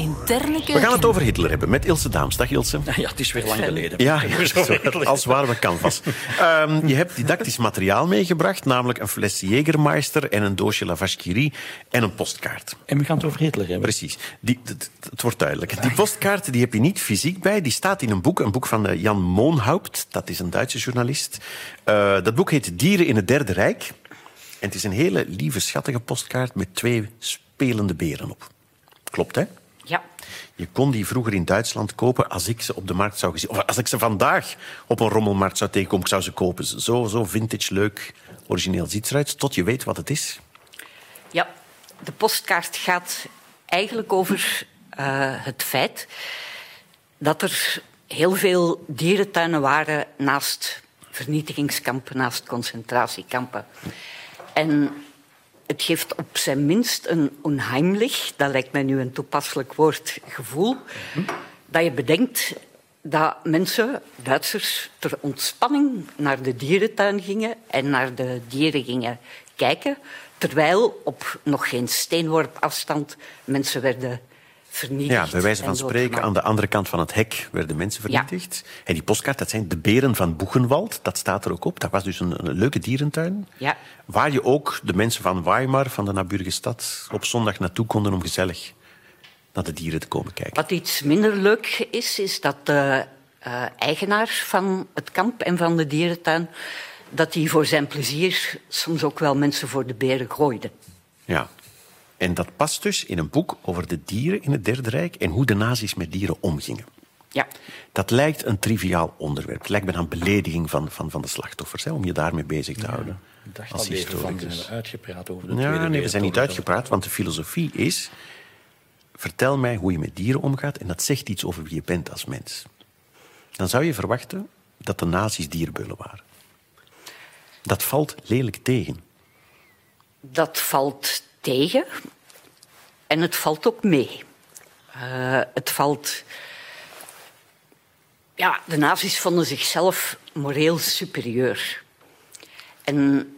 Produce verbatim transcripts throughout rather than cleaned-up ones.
Interne keuken. We gaan het over Hitler hebben met Ilse Daams. Dag Ilse. Ja, het is weer lang geleden. Ja, als waar we canvas. Um, je hebt didactisch materiaal meegebracht, namelijk een fles Jägermeister en een doosje Lavache Curie en een postkaart. En we gaan het over Hitler hebben. Precies. Die, het, het wordt duidelijk. Die postkaart die heb je niet fysiek bij. Die staat in een boek, een boek van Jan Moonhaupt. Dat is een Duitse journalist. Uh, dat boek heet Dieren in het Derde Rijk. En het is een hele lieve, schattige postkaart met twee spelende beren op. Klopt, hè? Ja. Je kon die vroeger in Duitsland kopen als ik ze op de markt zou gezien. Of als ik ze vandaag op een rommelmarkt zou tegenkomen, ik zou ze kopen. Zo, zo vintage, leuk, origineel ziet eruit. Tot je weet wat het is. Ja, de postkaart gaat eigenlijk over uh, het feit dat er heel veel dierentuinen waren naast vernietigingskampen, naast concentratiekampen. En het geeft op zijn minst een onheimlich, dat lijkt mij nu een toepasselijk woord, gevoel, dat je bedenkt dat mensen, Duitsers, ter ontspanning naar de dierentuin gingen en naar de dieren gingen kijken, terwijl op nog geen steenworp afstand mensen werden vernietigd. Ja, bij wijze van spreken, aan de andere kant van het hek werden mensen vernietigd. Ja. En die postkaart, dat zijn de beren van Buchenwald, dat staat er ook op. Dat was dus een, een leuke dierentuin, ja. waar je ook de mensen van Weimar, van de naburige stad, op zondag naartoe konden om gezellig naar de dieren te komen kijken. Wat iets minder leuk is, is dat de uh, eigenaar van het kamp en van de dierentuin, dat hij voor zijn plezier soms ook wel mensen voor de beren gooide. Ja. En dat past dus in een boek over de dieren in het Derde Rijk en hoe de nazi's met dieren omgingen. Ja. Dat lijkt een triviaal onderwerp. Het lijkt bijna een belediging van, van, van de slachtoffers, hè, om je daarmee bezig te houden. Ja, ik dacht als al even van, historicus. zijn we uitgepraat over de Ja, Tweede nee, we zijn niet Wereldoorlog. uitgepraat, want de filosofie is: vertel mij hoe je met dieren omgaat en dat zegt iets over wie je bent als mens. Dan zou je verwachten dat de nazi's dierbullen waren. Dat valt lelijk tegen. Dat valt tegen en het valt ook mee. Uh, het valt... Ja, de nazi's vonden zichzelf moreel superieur. En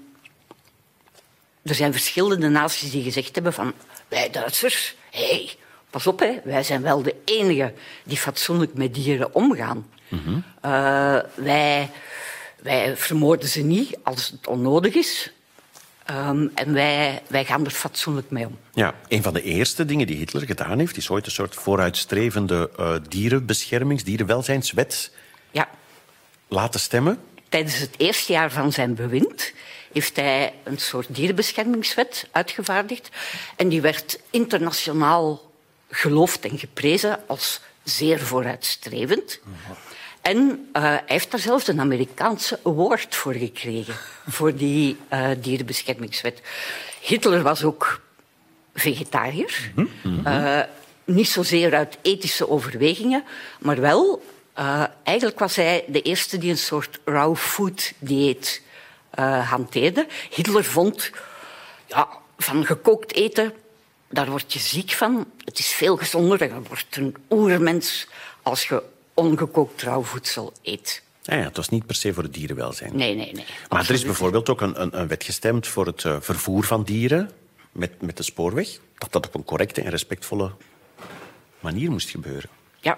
er zijn verschillende nazi's die gezegd hebben van... Wij Duitsers, hé, hey, pas op, hè, wij zijn wel de enigen die fatsoenlijk met dieren omgaan. Mm-hmm. Uh, wij, wij vermoorden ze niet als het onnodig is... Um, en wij, wij gaan er fatsoenlijk mee om. Ja, een van de eerste dingen die Hitler gedaan heeft, is ooit een soort vooruitstrevende uh, dierenbeschermings, dierenwelzijnswet ja. laten stemmen. Tijdens het eerste jaar van zijn bewind heeft hij een soort dierenbeschermingswet uitgevaardigd. En die werd internationaal geloofd en geprezen als zeer vooruitstrevend. Uh-huh. En uh, hij heeft daar zelfs een Amerikaanse award voor gekregen, voor die uh, dierenbeschermingswet. Hitler was ook vegetariër. Mm-hmm. Uh, niet zozeer uit ethische overwegingen, maar wel... Uh, eigenlijk was hij de eerste die een soort raw food dieet uh, hanteerde. Hitler vond, ja, van gekookt eten, daar word je ziek van. Het is veel gezonder en je wordt een oermens als je ongekookt rauw voedsel eet. Ja, ja, het was niet per se voor het dierenwelzijn. Nee, nee, nee. Maar absoluut. er is bijvoorbeeld ook een, een, een wet gestemd voor het uh, vervoer van dieren met, met de spoorweg. Dat dat op een correcte en respectvolle manier moest gebeuren. Ja.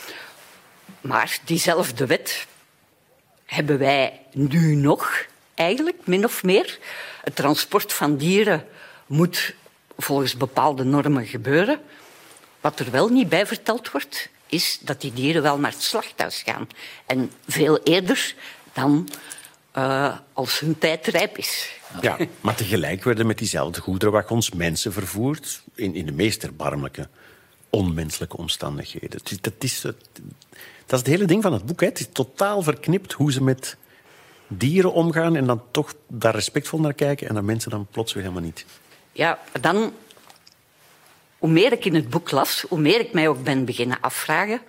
Maar diezelfde wet hebben wij nu nog, eigenlijk, min of meer. Het transport van dieren moet volgens bepaalde normen gebeuren. Wat er wel niet bij verteld wordt, is dat die dieren wel naar het slachthuis gaan. En veel eerder dan uh, als hun tijd rijp is. Ja, maar tegelijk werden met diezelfde goederenwagons mensen vervoerd in, in de meest erbarmelijke, onmenselijke omstandigheden. Dat is, dat is het hele ding van het boek. Hè. Het is totaal verknipt hoe ze met dieren omgaan en dan toch daar respectvol naar kijken en dan mensen dan plots weer helemaal niet. Ja, dan... Hoe meer ik in het boek las, hoe meer ik mij ook ben beginnen afvragen.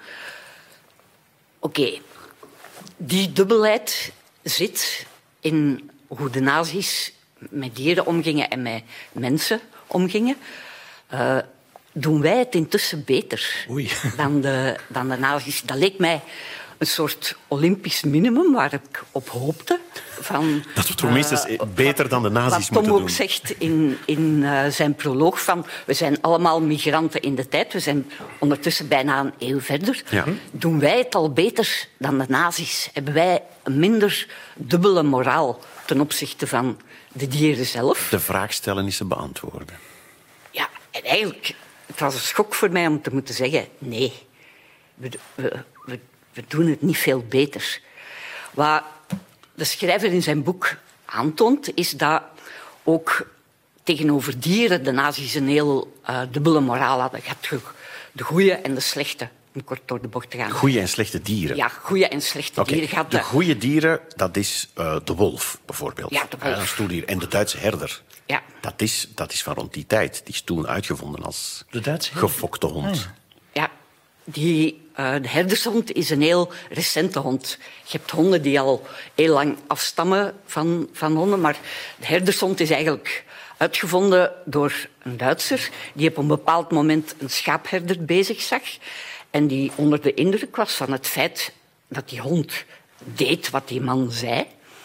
Oké, okay, die dubbelheid zit in hoe de nazi's met dieren omgingen en met mensen omgingen. Uh, doen wij het intussen beter Oei. Dan, de, dan de nazi's? Dat leek mij een soort olympisch minimum waar ik op hoopte. van... Dat we toch minstens uh, beter dan de nazi's moeten doen. Wat Tom ook doen. zegt in, in uh, zijn proloog van... We zijn allemaal migranten in de tijd. We zijn ondertussen bijna een eeuw verder. Ja. Doen wij het al beter dan de nazi's? Hebben wij een minder dubbele moraal ten opzichte van de dieren zelf? De vraag stellen is ze beantwoorden. Ja, en eigenlijk... Het was een schok voor mij om te moeten zeggen... Nee, we, we, we, we doen het niet veel beter. Wat de schrijver in zijn boek aantoont... is dat ook tegenover dieren de nazi's een heel uh, dubbele moraal hadden. Je hebt de goede en de slechte, om kort door de bocht te gaan. Goeie en slechte dieren? Ja, goede en slechte okay. dieren. Gaat de goede dieren, dat is uh, de wolf, bijvoorbeeld. Ja, de wolf. Uh, een stoeldier. En de Duitse herder. Ja. Dat is, dat is van rond die tijd. Die is toen uitgevonden als de Duitse herder? gefokte hond. Ah, ja. Ja, die, uh, de herdershond is een heel recente hond. Je hebt honden die al heel lang afstammen van, van honden, maar de herdershond is eigenlijk uitgevonden door een Duitser die op een bepaald moment een schaapherder bezig zag en die onder de indruk was van het feit dat die hond deed wat die man zei.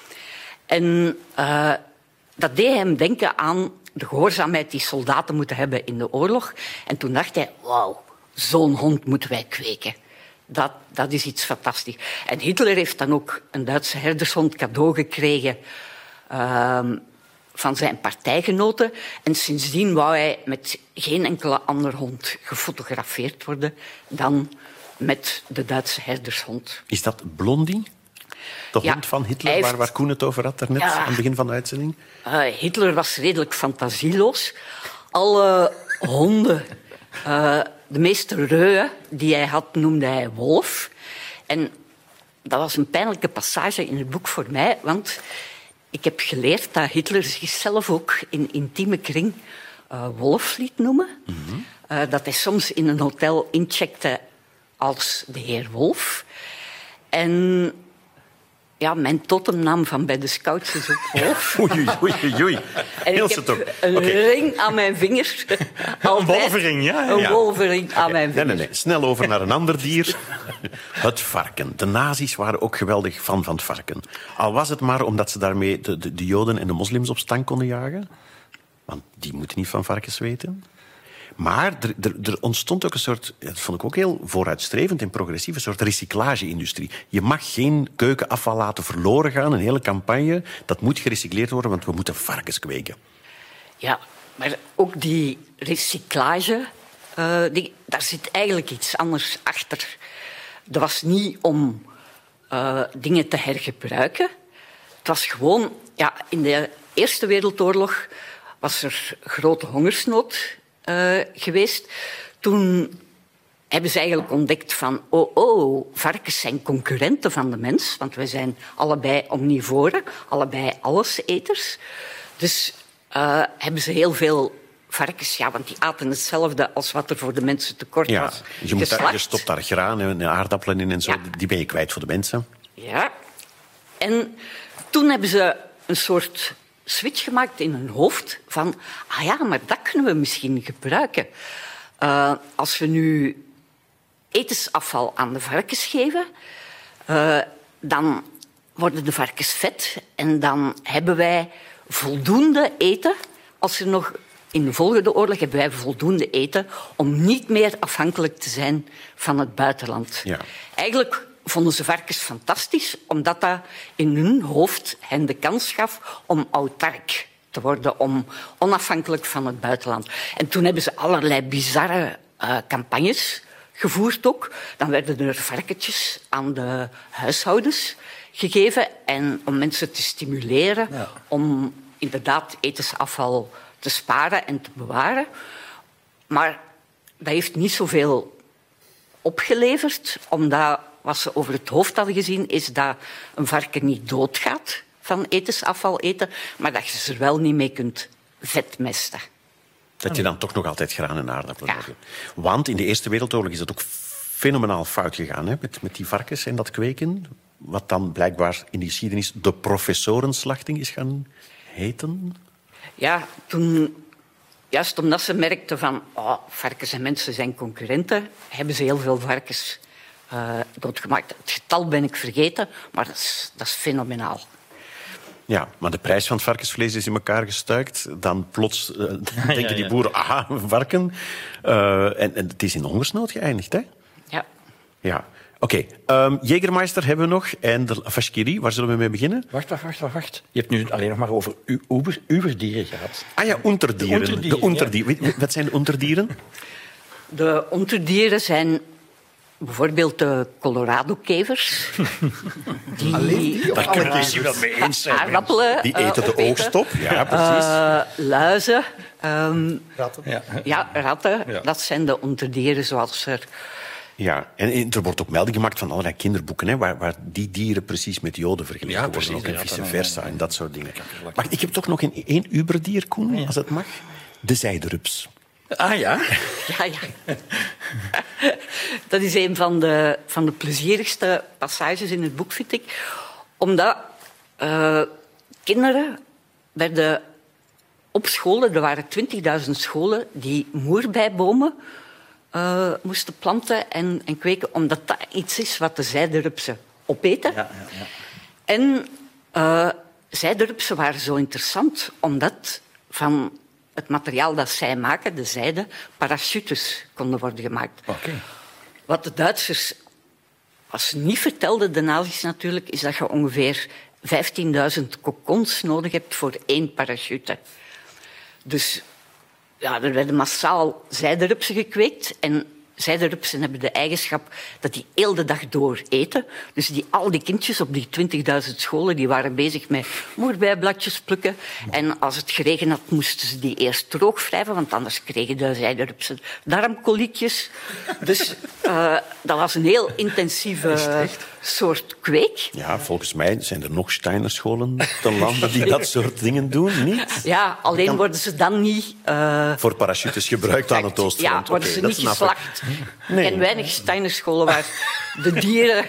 En uh, dat deed hem denken aan de gehoorzaamheid die soldaten moeten hebben in de oorlog. En toen dacht hij, wauw, zo'n hond moeten wij kweken. Dat, dat is iets fantastisch. En Hitler heeft dan ook een Duitse herdershond cadeau gekregen uh, van zijn partijgenoten. En sindsdien wou hij met geen enkele andere hond gefotografeerd worden dan met de Duitse herdershond. Is dat Blondie? De ja, hond van Hitler, heeft... waar, waar Koen het over had daarnet, ja. aan het begin van de uitzending? Uh, Hitler was redelijk fantasieloos. Alle honden, uh, de meeste reuën die hij had, noemde hij wolf. En dat was een pijnlijke passage in het boek voor mij, want ik heb geleerd dat Hitler zichzelf ook in intieme kring uh, wolf liet noemen. Mm-hmm. Uh, dat hij soms in een hotel incheckte als de heer Wolf. En... Ja, mijn totemnaam van bij de scouts is ook wolf. Oei, oei, oei, oei. En Heel ik heb toch. een Okay. ring aan mijn vinger. Een wolvering, ja. Een ja. wolvering aan mijn vinger. Nee, nee, nee. Snel over naar een ander dier. Het varken. De nazi's waren ook geweldig fan van het varken. Al was het maar omdat ze daarmee de, de, de Joden en de moslims op stank konden jagen. Want die moeten niet van varkens weten. Maar er, er, er ontstond ook een soort, dat vond ik ook heel vooruitstrevend en progressief, een soort recyclage-industrie. Je mag geen keukenafval laten verloren gaan, een hele campagne. Dat moet gerecycleerd worden, want we moeten varkens kweken. Ja, maar ook die recyclage, uh, die, daar zit eigenlijk iets anders achter. Dat was niet om uh, dingen te hergebruiken. Het was gewoon, ja, in de Eerste Wereldoorlog was er grote hongersnood Uh, geweest. Toen hebben ze eigenlijk ontdekt van... oh, oh, varkens zijn concurrenten van de mens, want wij zijn allebei omnivoren, allebei alleseters. Dus uh, hebben ze heel veel varkens... Ja, want die aten hetzelfde als wat er voor de mensen tekort ja, was. Je, moet daar, je stopt daar graan en aardappelen in en zo. Ja. Die ben je kwijt voor de mensen. Ja. En toen hebben ze een soort... switch gemaakt in hun hoofd van... ah ja, maar dat kunnen we misschien gebruiken. Uh, als we nu etensafval aan de varkens geven... Uh, dan worden de varkens vet en dan hebben wij voldoende eten. Als er nog in de volgende oorlog hebben wij voldoende eten om niet meer afhankelijk te zijn van het buitenland. Ja. Eigenlijk vonden ze varkens fantastisch, omdat dat in hun hoofd hen de kans gaf om autark te worden, om onafhankelijk van het buitenland. En toen hebben ze allerlei bizarre uh, campagnes gevoerd ook. Dan werden er varkentjes aan de huishoudens gegeven en om mensen te stimuleren ja. om inderdaad etensafval te sparen en te bewaren. Maar dat heeft niet zoveel opgeleverd, omdat wat ze over het hoofd hadden gezien, is dat een varken niet doodgaat van etensafval eten, maar dat je ze er wel niet mee kunt vetmesten. Dat je dan toch nog altijd graan en aardappelen hebt. Ja. Want in de Eerste Wereldoorlog is dat ook fenomenaal fout gegaan, hè, met, met die varkens en dat kweken. Wat dan blijkbaar in de geschiedenis de professorenslachting is gaan heten. Ja, toen... Juist omdat ze merkten van... Oh, varkens en mensen zijn concurrenten, hebben ze heel veel varkens uh, doodgemaakt. Het getal ben ik vergeten, maar dat is, dat is fenomenaal. Ja, maar de prijs van het varkensvlees is in elkaar gestuikt. Dan plots uh, denken ja, ja. die boeren, aha, een varken. Uh, en, en het is in hongersnood geëindigd, hè? Ja. Ja. Oké, okay. um, Jägermeister hebben we nog. En de Afashkiri, waar zullen we mee beginnen? Wacht, wacht, wacht, wacht, wacht. Je hebt nu alleen nog maar over u- uber, uberdieren gehad. Ah ja, unterdieren. De unterdieren, De unterdieren. Ja. Wat zijn de unterdieren? De unterdieren zijn bijvoorbeeld de Colorado-kevers. Die Daar kun je je wel mee eens zijn. aardappelen Die uh, eten de opeten. oogst op. Ja, precies. Uh, luizen. Um, Ratten. Ja. ja, ratten. Ja. Dat zijn de unterdieren zoals er... Ja, en er wordt ook melding gemaakt van allerlei kinderboeken, hè, waar, waar die dieren precies met joden vergeleken Ja, worden. precies, Ook en ja, vice dan, versa ja, ja. en dat soort dingen. Wacht, ik heb toch nog een, één uberdier, Koen, Ja. als het mag. De zijderups. Ah ja? Ja, ja. Dat is een van de, van de plezierigste passages in het boek, vind ik. Omdat uh, kinderen werden op scholen, er waren twintigduizend scholen, die moerbeibomen uh, moesten planten en, en kweken, omdat dat iets is wat de zijderupsen opeten. Ja, ja, ja. En uh, zijderupsen waren zo interessant, omdat van het materiaal dat zij maken, de zijde, parachutes konden worden gemaakt. Okay. Wat de Duitsers als ze niet vertelden, de nazi's natuurlijk, is dat je ongeveer vijftienduizend kokons nodig hebt voor één parachute. Dus ja, er werden massaal zijderupsen gekweekt. En zijderupsen hebben de eigenschap dat die heel de dag door eten. Dus die, al die kindjes op die twintigduizend scholen die waren bezig met moerbijbladjes plukken. En als het geregend had, moesten ze die eerst droog wrijven, want anders kregen de zijderupsen darmkoliekjes. Dus uh, dat was een heel intensieve soort kweek. Ja, volgens mij zijn er nog Steinerscholen ten lande die dat soort dingen doen, niet? Ja, alleen kan... worden ze dan niet... Uh, voor parachutes gebruikt aan het oostfront. Ja, worden okay, ze niet geslacht. Nee. En weinig Steinerscholen waar de dieren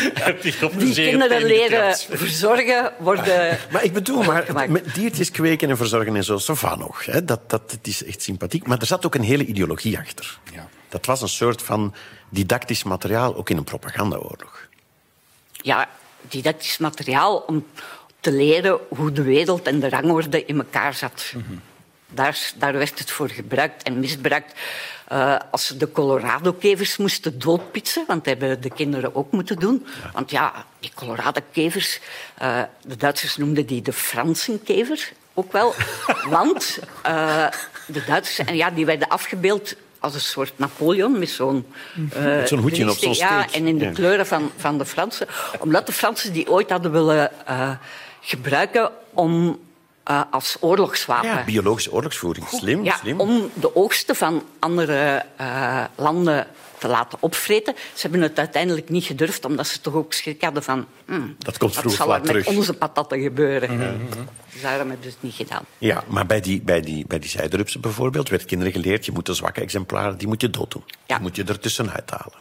die kinderen leren verzorgen worden. Maar ik bedoel, maar met diertjes kweken en verzorgen en zo, zo van nog. Hè, dat, dat, dat is echt sympathiek. Maar er zat ook een hele ideologie achter. Ja. Dat was een soort van didactisch materiaal, ook in een propagandaoorlog. Ja, didactisch materiaal om te leren hoe de wereld en de rangorde in elkaar zat. Mm-hmm. Daar, daar werd het voor gebruikt en misbruikt. Uh, als ze de Colorado-kevers moesten doodpitsen, want dat hebben de kinderen ook moeten doen. Ja. Want ja, die Colorado-kevers, uh, de Duitsers noemden die de Fransenkever ook wel. Want uh, de Duitsers, en ja, die werden afgebeeld als een soort Napoleon met zo'n... Uh, zo'n hoedje op zo'n steek. Ja, en in de ja. kleuren van, van de Fransen. Omdat de Fransen die ooit hadden willen uh, gebruiken om... Uh, als oorlogswapen. Ja, biologische oorlogsvoering. Slim, ja, slim. Om de oogsten van andere uh, landen te laten opvreten. Ze hebben het uiteindelijk niet gedurfd, omdat ze toch ook schrik hadden van... Hmm, dat komt vroeg wat zal of er laat met terug. onze patatten gebeuren? Mm-hmm. Dus daarom hebben ze het niet gedaan. Ja, maar bij die, bij die, bij die zijderupsen bijvoorbeeld werd kinderen geleerd, je moet de zwakke exemplaren, die moet je dood doen. Ja. Die moet je ertussenuit halen.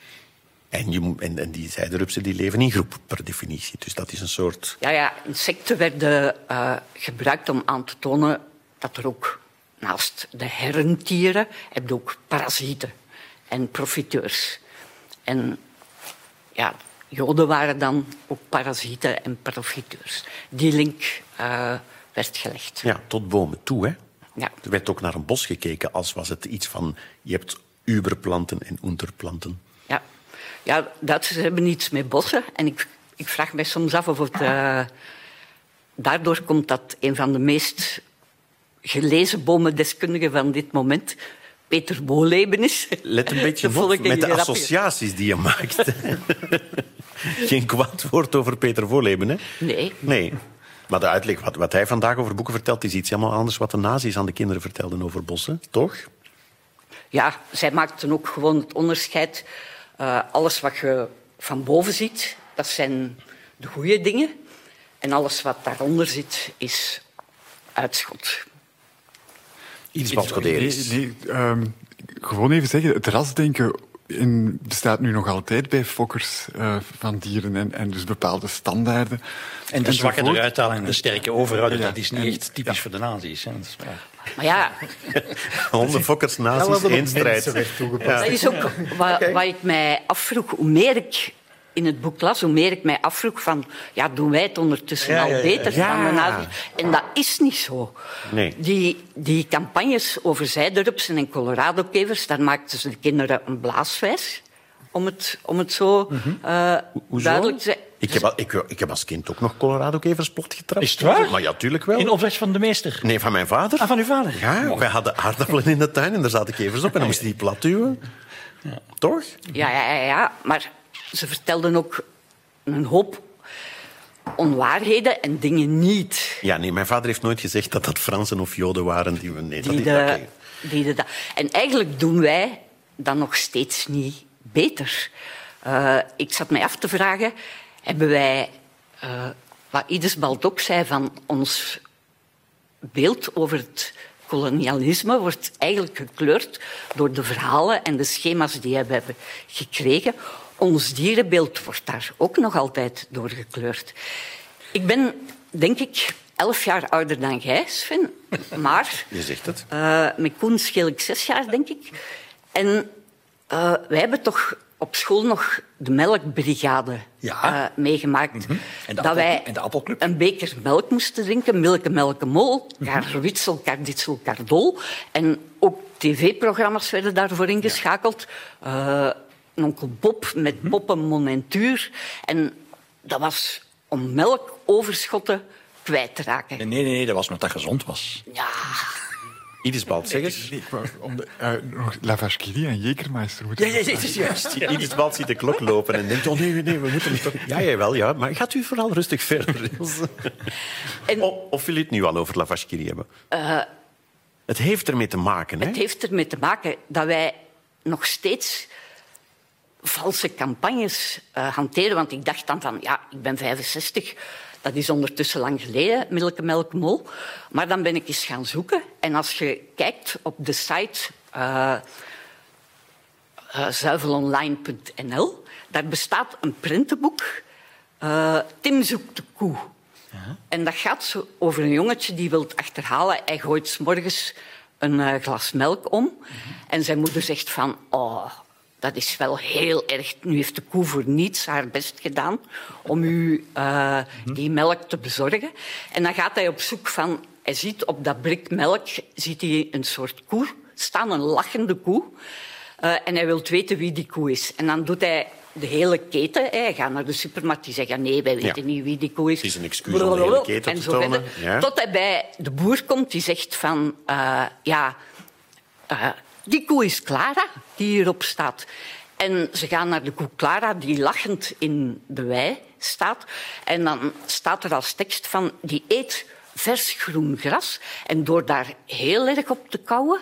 En, je, en, en die zijderupsen die leven in groep, per definitie. Dus dat is een soort... Ja, ja, insecten werden uh, gebruikt om aan te tonen dat er ook naast de herentieren heb je ook parasieten en profiteurs. En ja, Joden waren dan ook parasieten en profiteurs. Die link uh, werd gelegd. Ja, tot bomen toe, hè? Ja. Er werd ook naar een bos gekeken als was het iets van... Je hebt uberplanten en unterplanten. Ja. Ja, Duitsers hebben niets met bossen. En ik, ik vraag mij soms af of het uh, daardoor komt dat een van de meest gelezen bomendeskundigen van dit moment Peter Wohlleben is. Let een beetje op met de associaties die je maakt. Geen kwaad woord over Peter Wohlleben, hè? Nee. Nee. Maar de uitleg, wat, wat hij vandaag over boeken vertelt, is iets helemaal anders wat de nazi's aan de kinderen vertelden over bossen, toch? Ja, zij maakten ook gewoon het onderscheid... Uh, alles wat je van boven ziet, dat zijn de goede dingen. En alles wat daaronder zit, is uitschot. Iets wat gedeerd is. Nee, nee, um, gewoon even zeggen, het rasdenken in, bestaat nu nog altijd bij fokkers uh, van dieren en, en dus bepaalde standaarden. En de zwakke enzovoort. eruit halen en de sterke overhouden, Ja, dat is niet en, echt typisch ja. voor de nazi's. Hè. Dat is waar. Maar ja... Honden, fokkers, nazi's, één strijd. Ja. Dat is ook wat, Okay. wat ik mij afvroeg. Hoe meer ik in het boek las, hoe meer ik mij afvroeg van... Ja, doen wij het ondertussen Ja, al ja, ja, beter ja. dan de nazi's? En dat is niet zo. Nee. Die, die campagnes over zijdorpsen en Colorado-kevers, daar maakten ze de kinderen een blaaswijs. Om het, om het zo uh, duidelijk te zeggen. Ik heb, al- ik, ik heb als kind ook nog Colorado-kevers plat getrapt. Is het waar? Maar ja, tuurlijk wel. In opdracht van de meester. Nee, van mijn vader. Ah, van uw vader? Ja, wij hadden aardappelen in de tuin en daar zaten kevers op en dan moesten die plat duwen. Ja. Toch? Ja, ja, ja, ja, maar ze vertelden ook een hoop onwaarheden en dingen niet. Ja, nee, mijn vader heeft nooit gezegd dat dat Fransen of Joden waren die we... Nee, dat Die is de, oké. die de, en eigenlijk doen wij dat nog steeds niet beter. Uh, ik zat mij af te vragen, hebben wij, uh, wat Idesbald ook zei, van ons beeld over het kolonialisme wordt eigenlijk gekleurd door de verhalen en de schema's die we hebben gekregen. Ons dierenbeeld wordt daar ook nog altijd door gekleurd. Ik ben, denk ik, elf jaar ouder dan jij, Sven. Maar Je zegt het. uh, met Koen scheel ik zes jaar, denk ik. En uh, wij hebben toch op school nog de melkbrigade Ja. uh, meegemaakt. Mm-hmm. En de dat appel- wij en de appelclub. een beker melk moesten drinken. Milke, melke, mol. Kar witsel, kar ditsel, kar dol. En ook tv-programma's werden daarvoor ingeschakeld. Uh, Onkel Bob met Boppen Monentuur. En dat was om melkoverschotten kwijt te raken. Nee, nee, nee, dat was omdat dat gezond was. Ja, Idesbald, zeg eens. Nee, ik wou om de, uh, nog La Vache qui rit en Jägermeister moeten Ja, ja, dat is juist. Ja. Idesbald ziet de klok lopen en denkt, oh nee, nee, we moeten het toch... Ja, jawel, ja, maar gaat u vooral rustig verder. En- of, of wil je het nu al over La Vache qui rit hebben? Uh, het heeft ermee te maken, hè? het heeft ermee te maken dat wij nog steeds valse campagnes uh, hanteren. Want ik dacht dan van, ja, ik ben vijfenzestig... Dat is ondertussen lang geleden, Milke, Melke, Mol. Maar dan ben ik eens gaan zoeken. En als je kijkt op de site uh, uh, zuivelonline punt n l, daar bestaat een prentenboek. Uh, Tim zoekt de koe. Ja. En dat gaat zo over een jongetje die wil achterhalen. Hij gooit 's morgens een uh, glas melk om. Mm-hmm. En zijn moeder zegt van... Oh, dat is wel heel erg. Nu heeft de koe voor niets haar best gedaan om u uh, die melk te bezorgen. En dan gaat hij op zoek van... Hij ziet op dat blik melk ziet hij een soort koe staan, een lachende koe. Uh, en hij wil weten wie die koe is. En dan doet hij de hele keten. Hij gaat naar de supermarkt, die zegt... Nee, wij weten ja. niet wie die koe is. Het is een excuus om de hele keten en te zo tonen. Ja. Tot hij bij de boer komt, die zegt van... Uh, ja... Uh, Die koe is Clara, die hierop staat. En ze gaan naar de koe Clara, die lachend in de wei staat. En dan staat er als tekst van... Die eet vers groen gras. En door daar heel erg op te kauwen...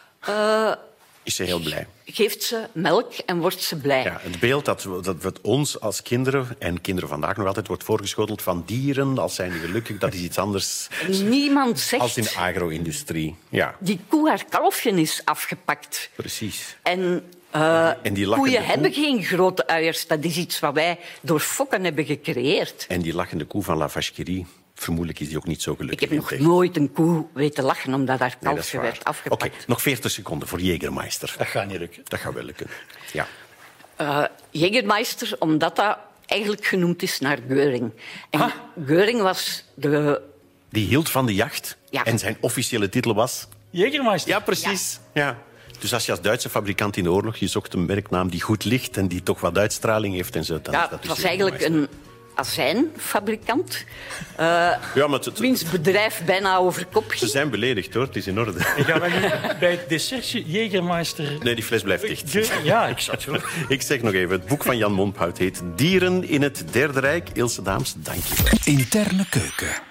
Uh, is ze heel blij. Geeft ze melk en wordt ze blij. Ja, het beeld dat, dat het ons als kinderen, en kinderen vandaag nog altijd, wordt voorgeschoteld van dieren, als zijn die gelukkig, dat is iets anders. Niemand zegt... Als in de agro-industrie. Ja. Die koe, haar kalfje is afgepakt. Precies. En... Uh, en die koeien koe... hebben geen grote uiers. Dat is iets wat wij door fokken hebben gecreëerd. En die lachende koe van La Vache qui rit, vermoedelijk is die ook niet zo gelukkig. Ik heb nog nooit een koe weten lachen omdat haar kalfje nee, werd afgepakt. Oké, okay, nog veertig seconden voor Jägermeister. Dat gaat niet lukken. Dat gaat wel lukken, ja. Uh, Jägermeister, omdat dat eigenlijk genoemd is naar Göring. En ah. Göring was de... Die hield van de jacht. Ja. En zijn officiële titel was... Jägermeister. Ja, precies. Ja. Ja. Dus als je als Duitse fabrikant in de oorlog... je zocht een merknaam die goed ligt en die toch wat uitstraling heeft en zo... Dan ja, is dat het was eigenlijk een azijnfabrikant. Uh, ja, maar het, wiens bedrijf bijna over kop ging. Ze zijn beledigd, hoor. Het is in orde. Ik ga nu bij het dessertje Jägermeister... Nee, die fles blijft dicht. Ja, ik zat zo. Ik zeg nog even, het boek van Jan Monthout heet Dieren in het Derde Rijk. Ilse Daams, dank je wel. Interne keuken.